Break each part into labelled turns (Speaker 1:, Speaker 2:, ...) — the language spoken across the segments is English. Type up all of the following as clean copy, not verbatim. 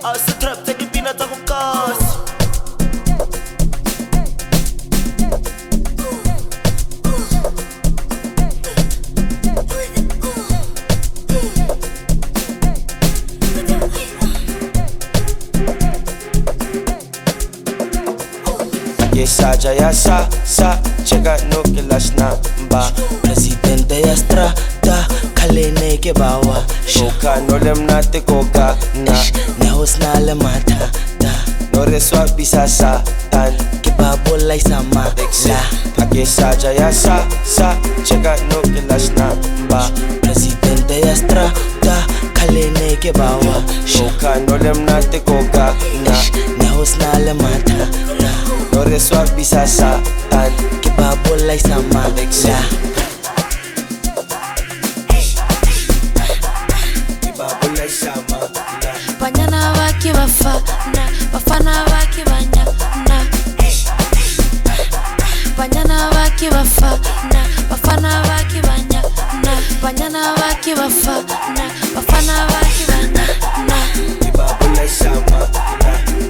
Speaker 1: a se trap tsa dipina tsa go kasa.
Speaker 2: Saja ya sa cheka no kilas na ba
Speaker 1: Presidente ya strata kalene ke bawa
Speaker 2: Shoka no lem na te koka na
Speaker 1: Nehos na le mata da
Speaker 2: No reswa bisa sa tan
Speaker 1: Ke babola isama la
Speaker 2: Ake saja ya sa cheka no kilas na ba
Speaker 1: Presidente ya strata kalene ke bawa
Speaker 2: Shoka no lem na te koka na
Speaker 1: Nehos na le mata da
Speaker 2: No reswa bisa sa tan
Speaker 1: Ke babola isama la
Speaker 2: Babola isama la
Speaker 3: Banyana baki bafana bafana baki banyana Banyana baki bafana bafana baki banyana Banyana baki bafana bafana baki banyana
Speaker 2: Babola isama la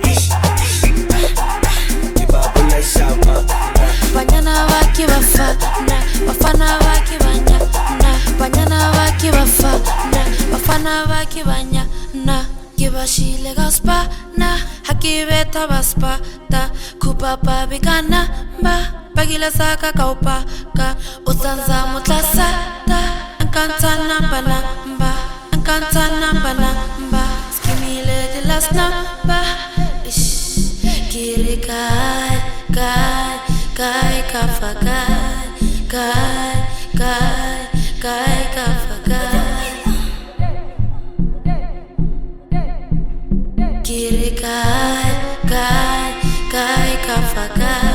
Speaker 2: Babola isama la
Speaker 3: Banyana baki bafana bafana baki banyana Banyana baki bafana bafana baki banyana Gibashile gaspa na hakibeta baspa ta kupapa bigana ba bagila saka kaupa ka usanza mutlasa ta ankantana bana ba ankantana bana ba skimile de las namba ish kiri kai kafa kai kafa Kiri kai kafa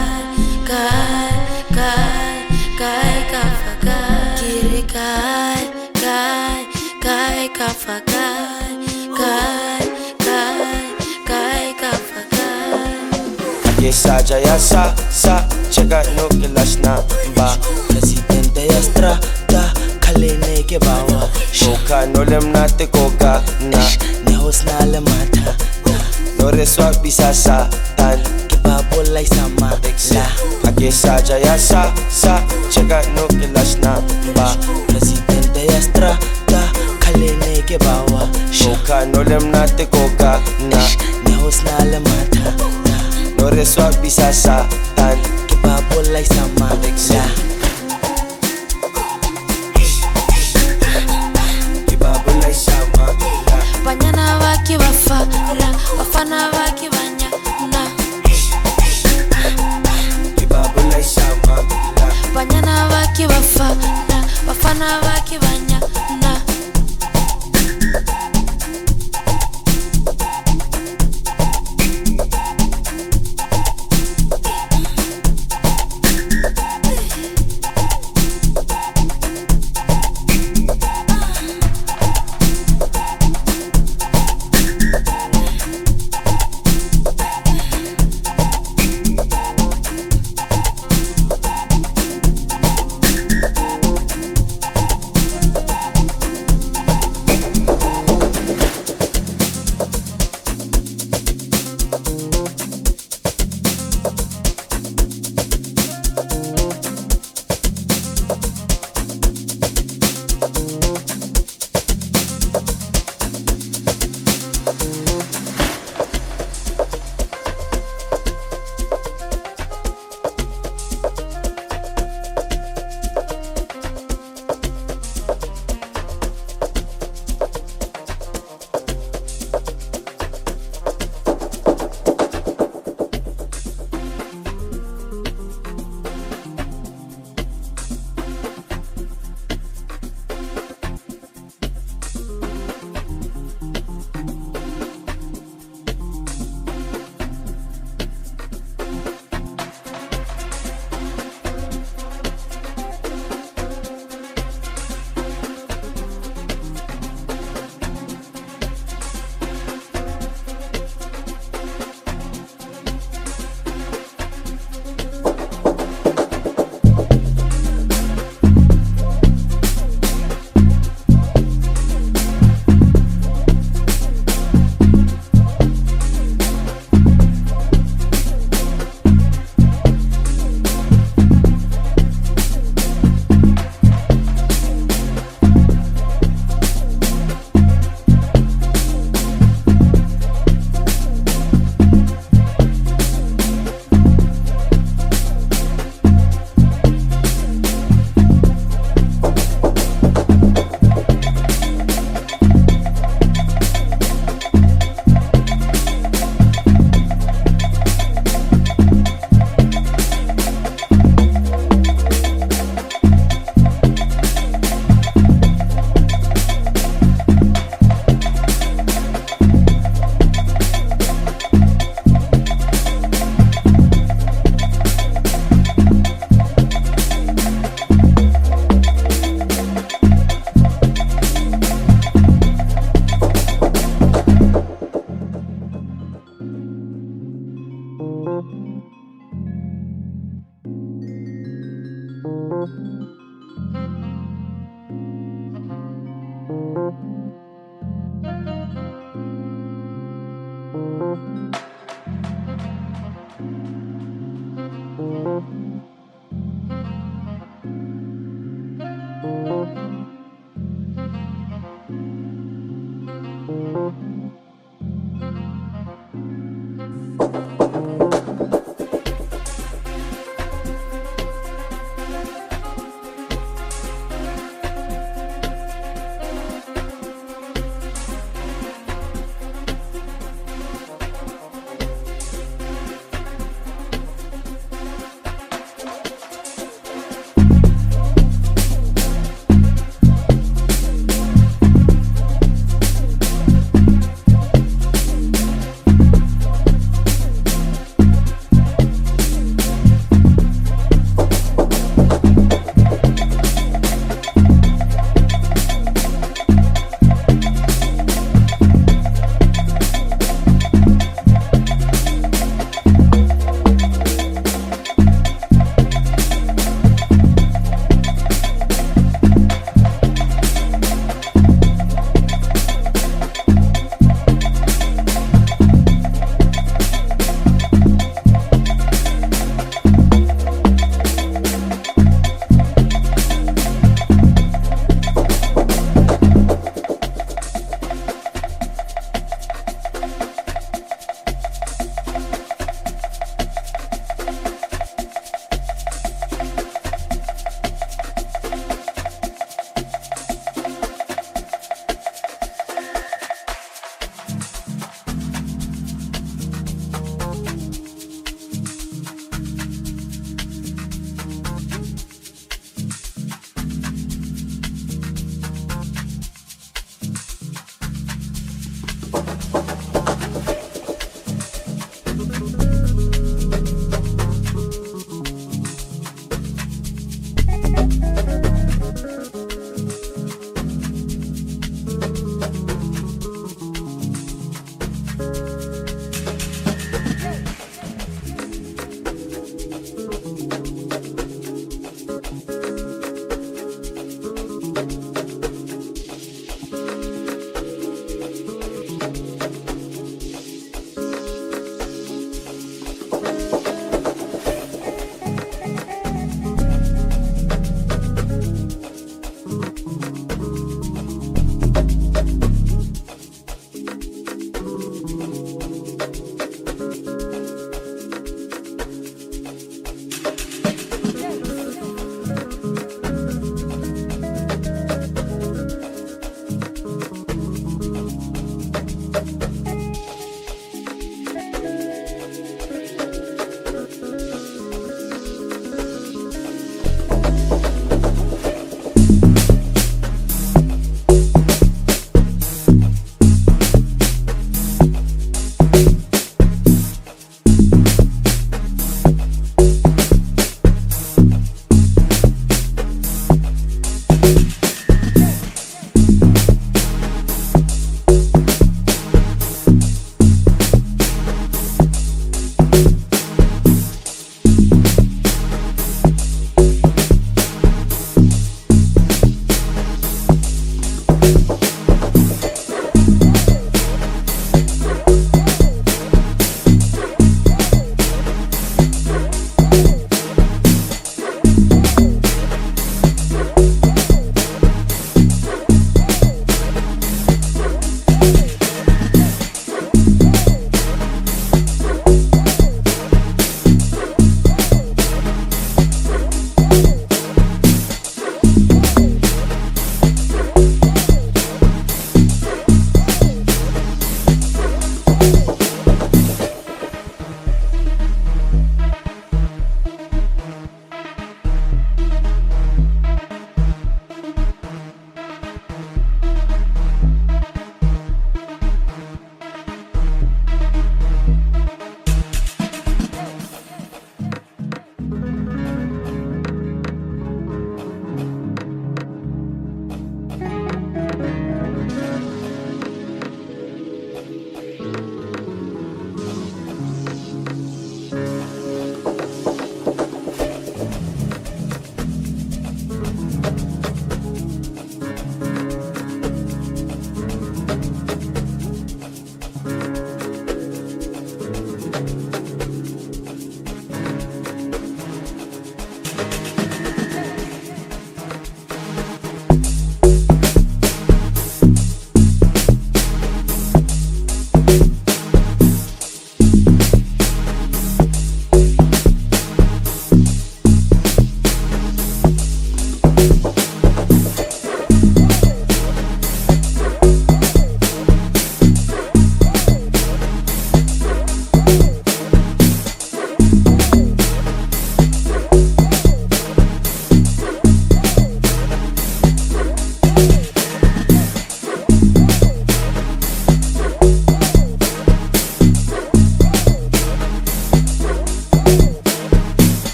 Speaker 3: kai kafa Kiri kai kafa kai kafa
Speaker 2: Ake saja ya sa cheka no kilas na ba
Speaker 1: Presidente ya strata kalene ke bawa
Speaker 2: Shoka no lem na te koka na
Speaker 1: Nehos na le mata da
Speaker 2: No reswa bisa sa tan
Speaker 1: Ke babola isama la
Speaker 2: Ake saja ya sa cheka no kilas na ba
Speaker 1: Presidente ya strata kalene ke bawa
Speaker 2: Shoka no lem na te koka na
Speaker 1: Nehos na le mata da
Speaker 2: No reswa bisa sa tan
Speaker 1: Ke babola isama la
Speaker 2: Babola isama la
Speaker 3: Banyana baki bafana bafana baki banyana
Speaker 2: Babola isama la
Speaker 3: Banyana baki bafana bafana baki banyana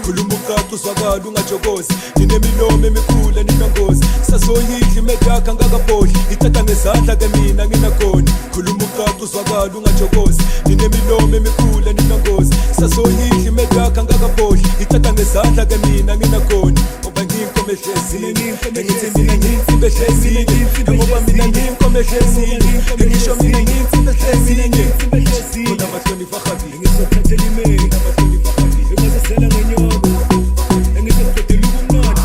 Speaker 4: khuluma ucaca uzwakala ungajokozi ninemilomo emikhulu eninongozi sasoyidla imede yakhe angakabhodli ithatha ngezandla ke mina nginakhona khuluma ucaca uzwakala ungajokozi ninemilomo emikhulu eninongozi sasoyidla imede yakhe angakabhodli ithatha ngezandla ke mina nginakhona ngoba ngiyinkomo ehlezini ngithi mina ngiyinsimbi ehlezini ngoba mina ngiyinkomo ehlezini ngisho mina ngiyinsimbi ehlezini khona amahlonipha ahabile ngizothathela imeli amahlonipha ahabile ngizosela ngenyoko engizokudela ubumnandi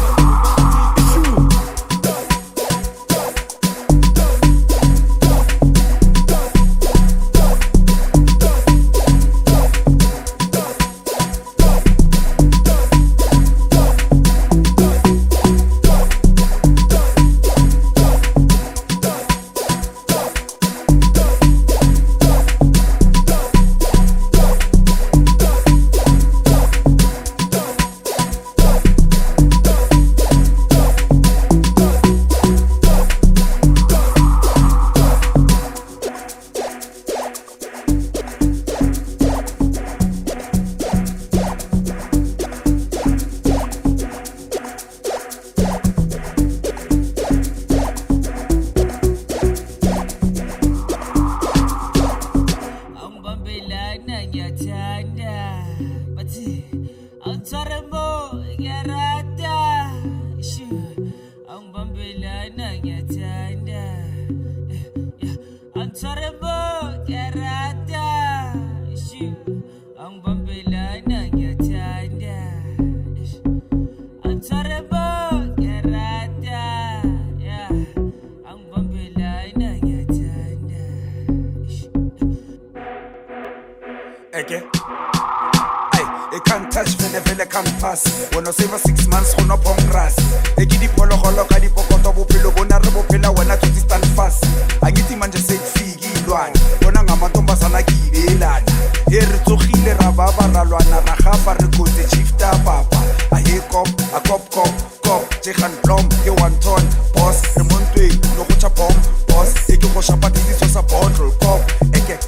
Speaker 5: When I save 6 months, on up on grass. They give the polo holo, the pocoto, pillow, bonarabo, pillow, when I to stand fast. I get him and just say, Figi, Luan. When I'm a Tombasanaki, Elan. Here to heal a baba, Raluana, Rahafa, recruit the chief papa. I hear cop, a cop, Chehan Plum, you want ton, boss, the Monte, no chapom, boss, take a wash up at this was a bottle, cop, eke.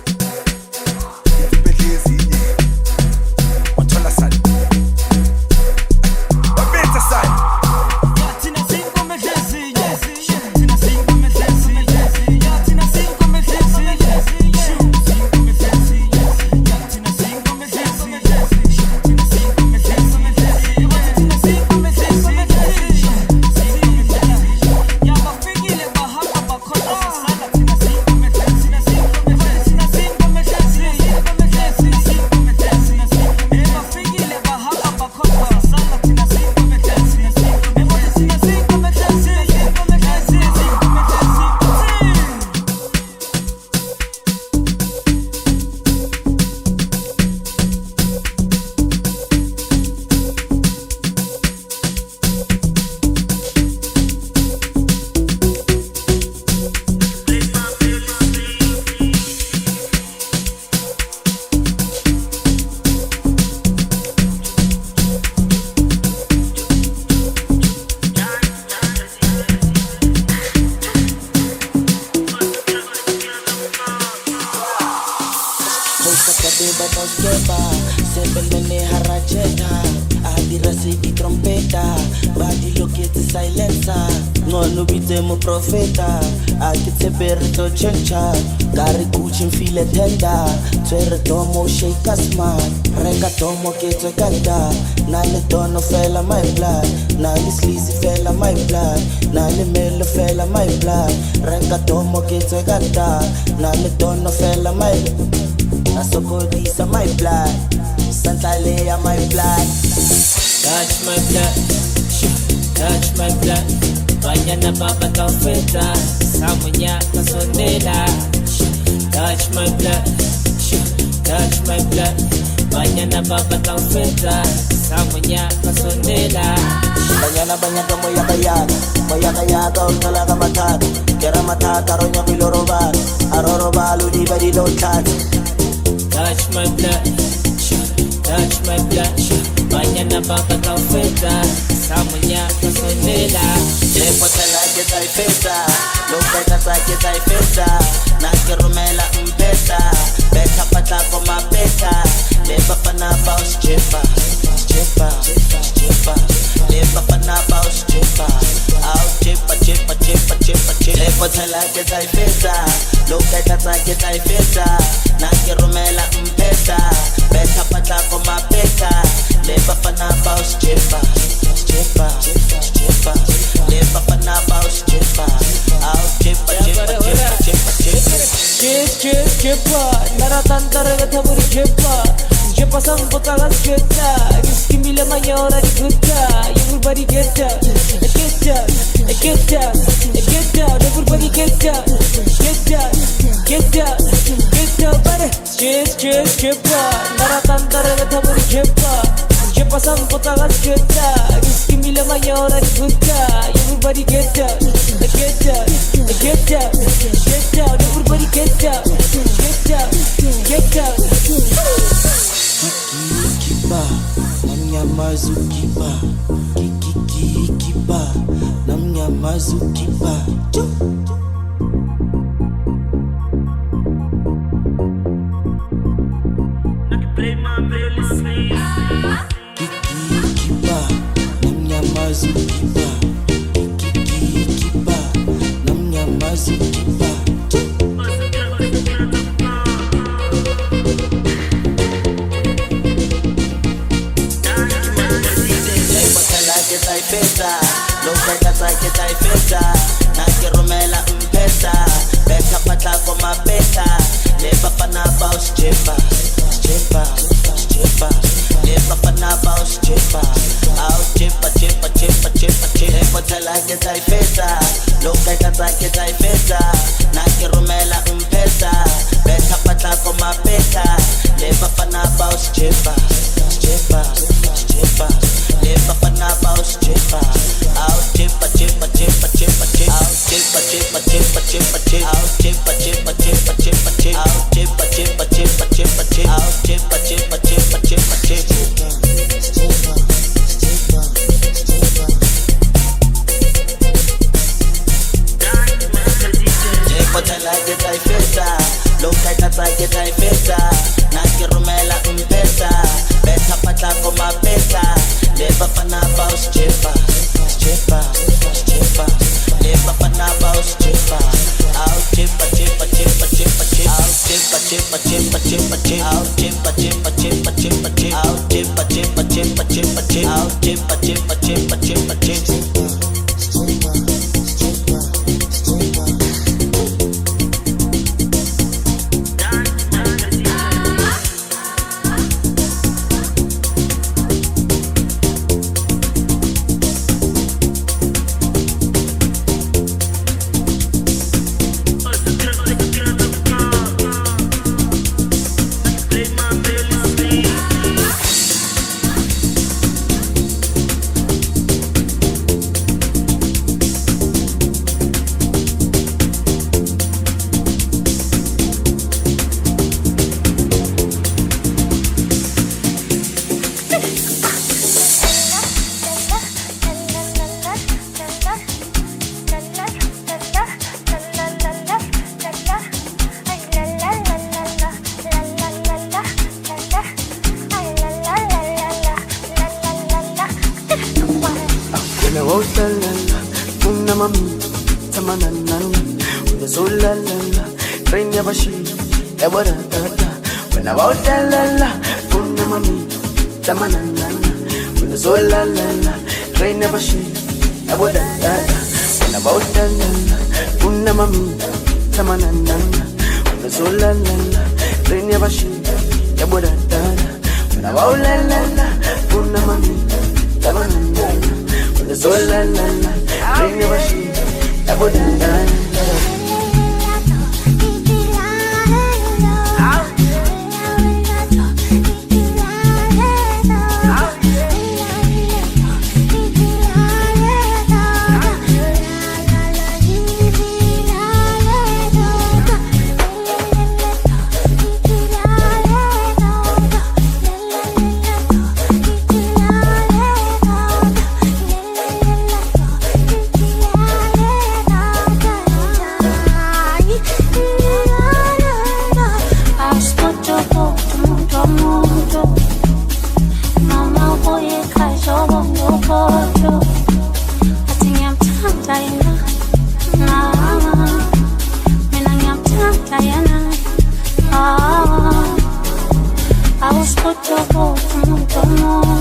Speaker 1: Chencha, Gary Gucci feel tender, Twere Domo shake a smart, Rega Domo get a ganda, Nale Dono fella my blood, Nale Sleazy fella my blood, Nale Melo fella my blood, Rega Domo get a ganda, Nale Dono fella my Asokodisa my blood, Santa Lea my blood.
Speaker 6: Touch my blood, touch my blood, Banyana Baba Kafeta. Samunya kasondela, touch my blood, touch my blood. Banyana baba kamfeta, samunya kasondela.
Speaker 1: Banyana moya kaya, utalaga matata, kera matata ronya biloroba, aroroba ludi badi don't touch.
Speaker 6: Touch my blood, touch my blood. Banyana baba kamfeta, samunya kasondela.
Speaker 1: Lepotela que tai festa, lopeta sa que tai festa, naske rumela mpesa, beta pata koma peta, leba pana paus chefa, chefa. phela ke tla ifetsa loketa tsa ke tla ifetsa na ke romela mpesa betha patla ko mapeta le bafana ba usjepa le bafana ba usjepa au jepa
Speaker 6: jepa naratantara gathaburi jepa sang botalas jeta giskimile mayora di gutta everybody get down everybody get down bare jepa naratantara gathaburi jepa sang botalas jeta giskimile mayora di gutta everybody get down everybody get down
Speaker 1: kiba namnyamazu kiba kiba namnyamazu kiba play my playlist kiba namnyamazu kiba kiba namnyamazu kiba Pesa, lo que ta ifeta, na que romela mpesa, beka patla ko mapeta, le bafana ba usjepa, le bafana ba usjepa, au jepa, le botela que ta ifeta, lo que ta ifeta, na que romela mpesa, beka patla ko mapeta, le bafana ba usjepa, le bafana ba usjepa, au jepa, au jepa, na que romela mpesa, beta patla ko mapesa, le bafana ba usjepa, le bafana ba usjepa, au jepa,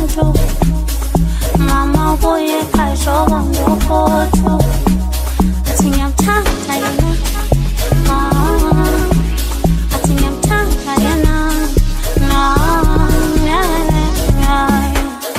Speaker 3: 住，妈妈我也开手忘我活住，阿青阳唱来呀那，阿青阳唱来呀那，呀呀。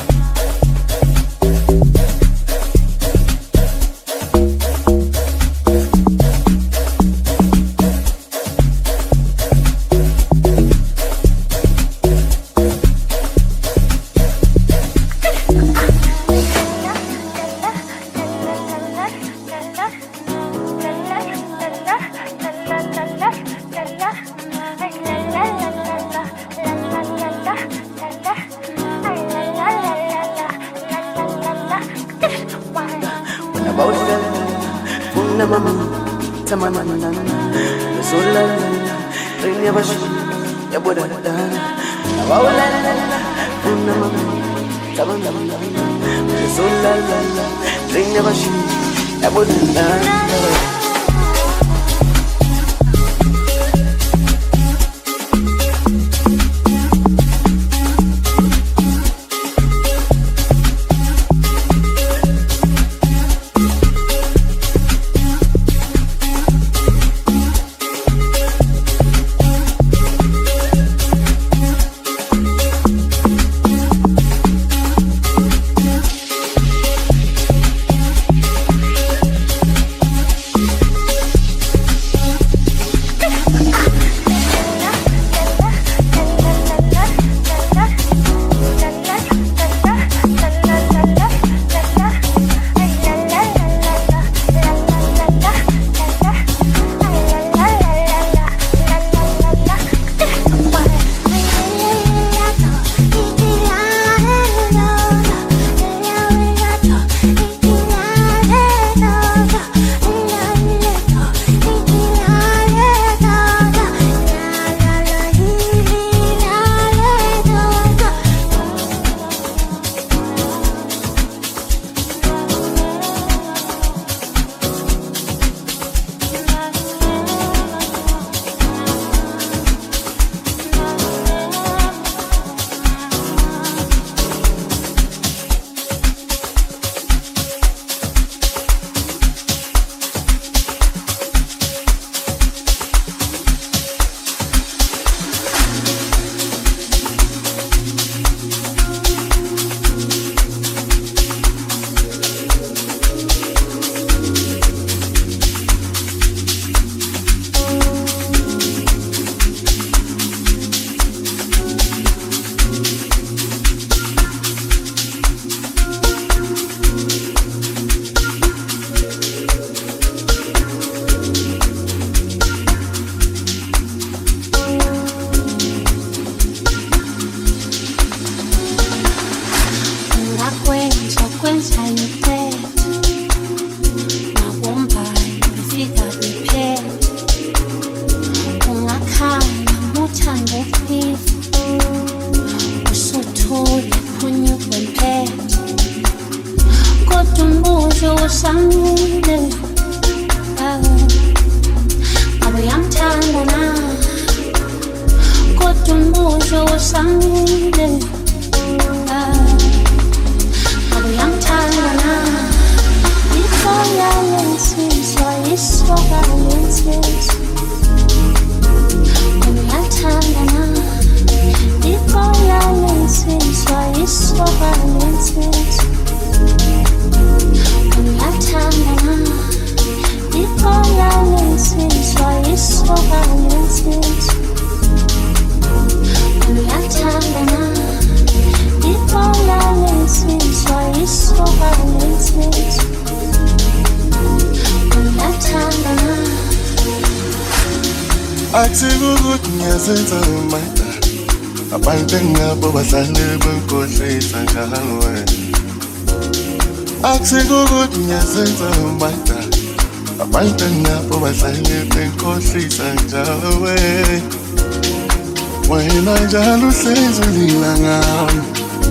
Speaker 7: Wena njalo uhlezi ngilangami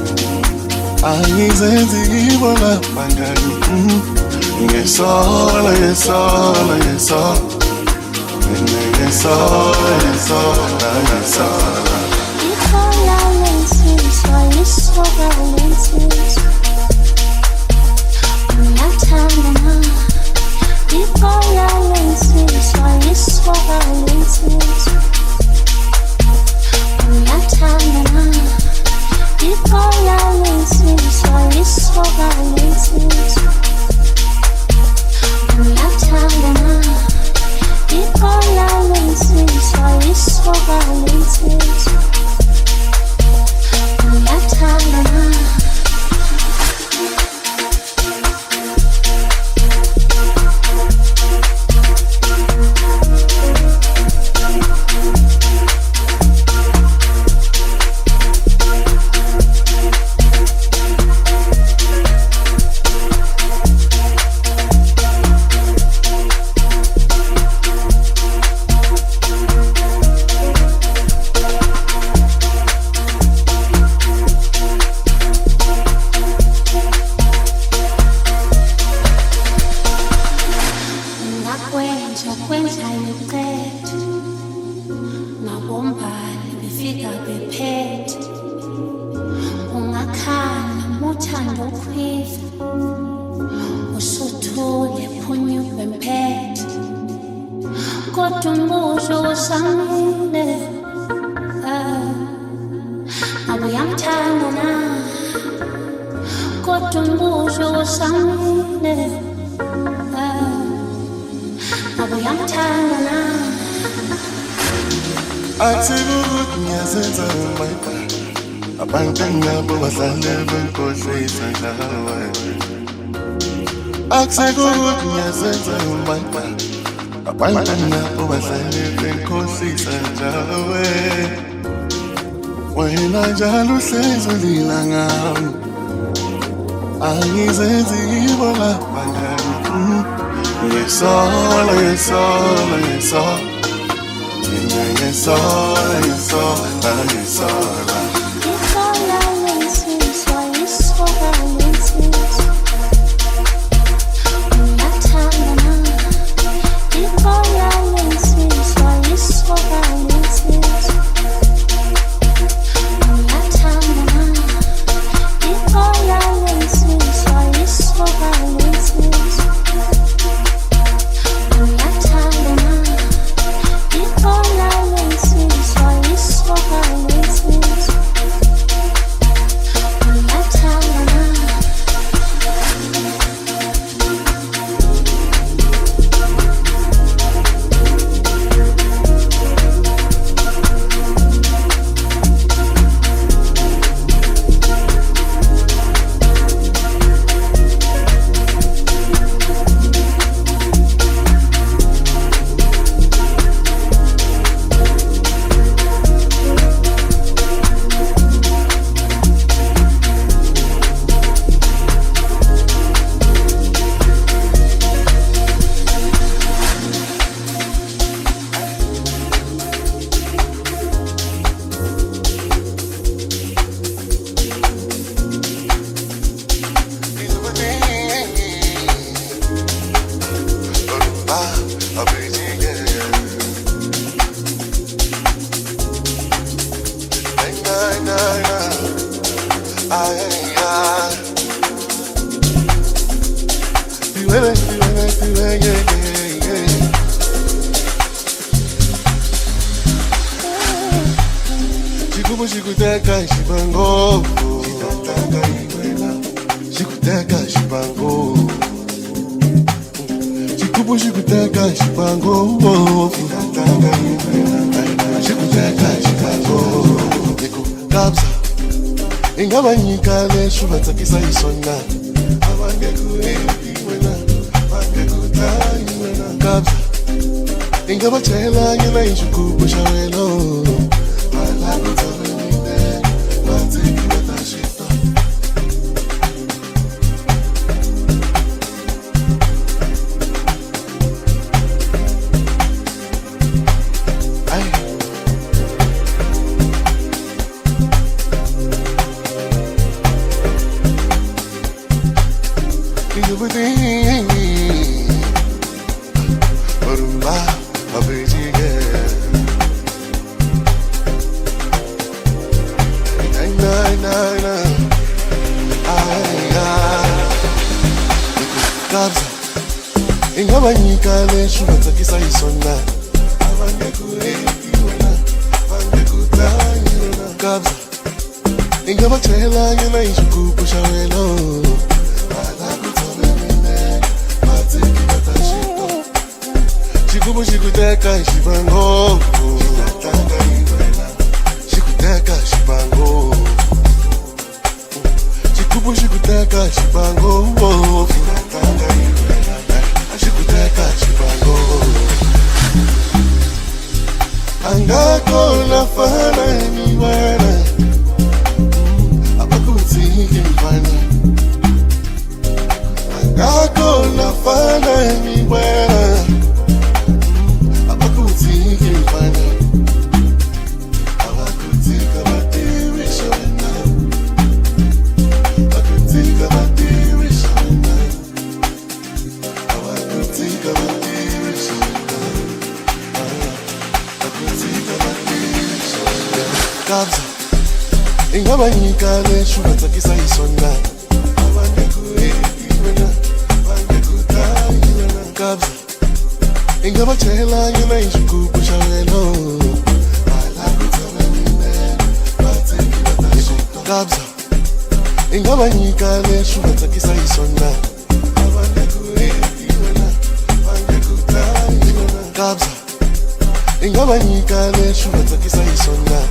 Speaker 7: angizenzi ngibona bangani ngesola ngesola ngesola ngesola ngesola ngesola Nah, nah, nah. Kabza ingabanyika lesho batsakisa isona Kabza ingabatshela yena izigubhu shawelo Shikubu shikuteka shibango Shikuteka shibango Shikubu shikuteka shibango Shikuteka shibango Angako la fana ni wana Abakuti mfana Angako la fana ni wana Kabza ingabanyika lesho batsakisa isona Kabza ingabatshela yena izigubhu shawelo Kabza ingabanyika lesho batsakisa isona Kabza ingabanyika lesho batsakisa isona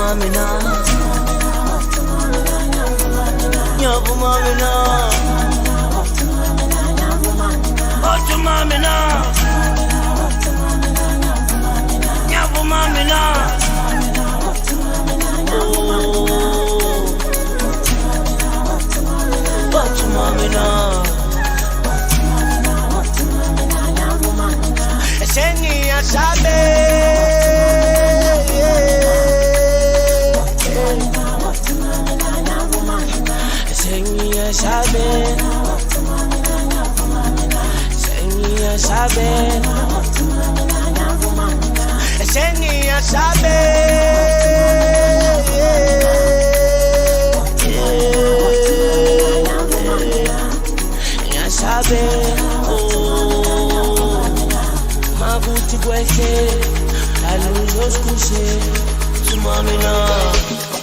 Speaker 6: mina ngiyavuma mina ngiyavuma mina ngiyavuma mina Mamina Sengia sabe Sengia sabe Sengia sabe Sengia sabe Sabe, oh, maguti kwehle, aluzos kushe, sumamina.